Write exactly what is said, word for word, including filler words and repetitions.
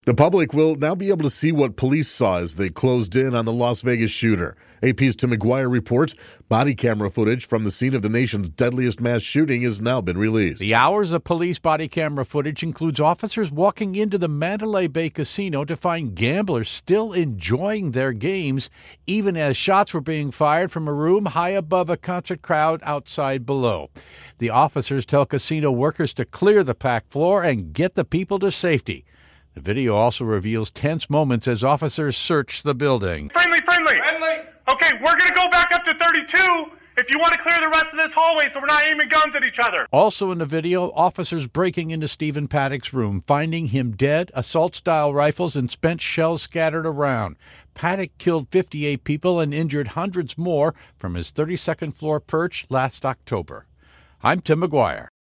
The public will now be able to see what police saw as they closed in on the Las Vegas shooter. A P's Tim McGuire reports body camera footage from the scene of the nation's deadliest mass shooting has now been released. The hours of police body camera footage includes officers walking into the Mandalay Bay Casino to find gamblers still enjoying their games, even as shots were being fired from a room high above a concert crowd outside below. The officers tell casino workers to clear the packed floor and get the people to safety. The video also reveals tense moments as officers search the building. Friendly, friendly. Friendly. Okay, we're going to go back up to thirty-two if you want to clear the rest of this hallway so we're not aiming guns at each other. Also in the video, officers breaking into Stephen Paddock's room, finding him dead, assault-style rifles, and spent shells scattered around. Paddock killed fifty-eight people and injured hundreds more from his thirty-second floor perch last October. I'm Tim McGuire.